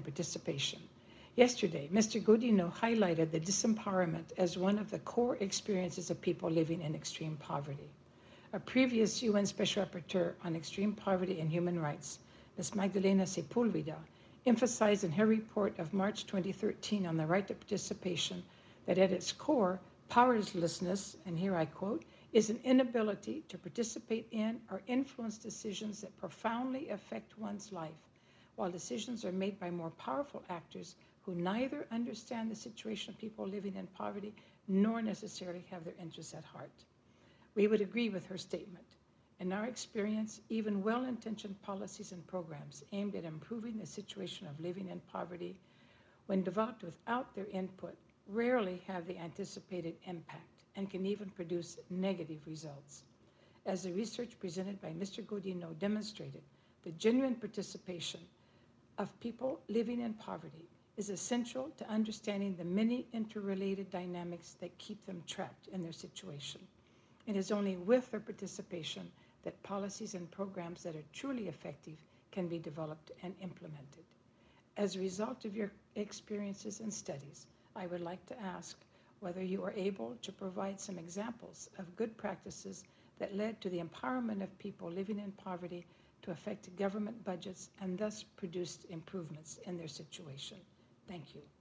participation. Yesterday, Mr. Godino highlighted the disempowerment as one of the core experiences of people living in extreme poverty. A previous UN Special Rapporteur on Extreme Poverty and Human Rights, Ms. Magdalena Sepulveda, emphasized in her report of March 2013 on the right to participation that at its core, powerlessness, and here I quote, is an inability to participate in or influence decisions that profoundly affect one's life, while decisions are made by more powerful actors who neither understand the situation of people living in poverty nor necessarily have their interests at heart. We would agree with her statement. In our experience, even well-intentioned policies and programs aimed at improving the situation of living in poverty, when developed without their input, rarely have the anticipated impact and can even produce negative results. As the research presented by Mr. Godino demonstrated, the genuine participation of people living in poverty is essential to understanding the many interrelated dynamics that keep them trapped in their situation. It is only with their participation that policies and programs that are truly effective can be developed and implemented. As a result of your experiences and studies, I would like to ask whether you are able to provide some examples of good practices that led to the empowerment of people living in poverty to affect government budgets and thus produced improvements in their situation. Thank you.